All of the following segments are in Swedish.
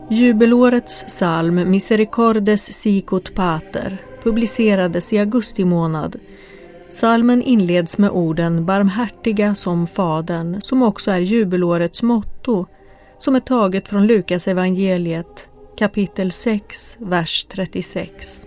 Jubelårets psalm Misericordes sicut pater publicerades i augusti månad. Psalmen inleds med orden barmhärtiga som fadern, som också är jubelårets motto, som är taget från Lukas evangeliet, kapitel 6, vers 36.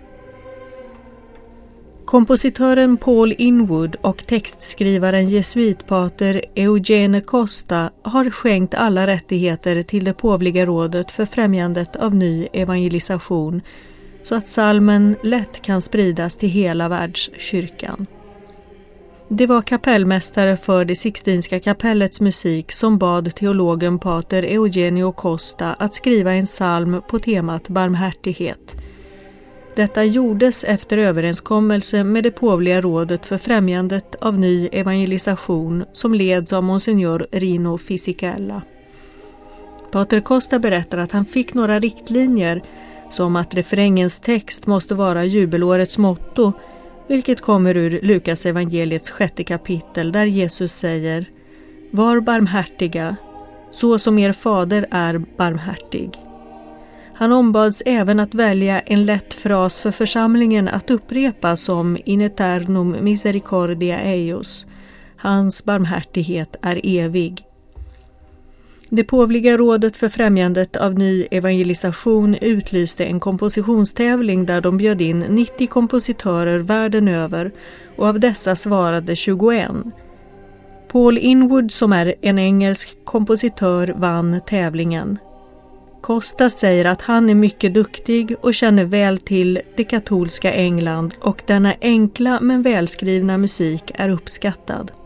Kompositören Paul Inwood och textskrivaren jesuitpater Eugene Costa har skänkt alla rättigheter till det påvliga rådet för främjandet av ny evangelisation, så att psalmen lätt kan spridas till hela världskyrkan. Det var kapellmästare för det Sixtinska kapellets musik som bad teologen pater Eugenio Costa att skriva en psalm på temat barmhärtighet. Detta gjordes efter överenskommelse med det påvliga rådet för främjandet av ny evangelisation som leds av Monsignor Rino Fisichella. Pater Costa berättar att han fick några riktlinjer, som att refrängens text måste vara jubelårets motto, vilket kommer ur Lukas evangeliets 6:e kapitel där Jesus säger: var barmhärtiga, så som er fader är barmhärtig. Han ombads även att välja en lätt fras för församlingen att upprepa som in eternum misericordia eius. Hans barmhärtighet är evig. Det påvliga rådet för främjandet av ny evangelisation utlyste en kompositionstävling där de bjöd in 90 kompositörer världen över, och av dessa svarade 21. Paul Inwood, som är en engelsk kompositör, vann tävlingen. Costa säger att han är mycket duktig och känner väl till det katolska England, och denna enkla men välskrivna musik är uppskattad.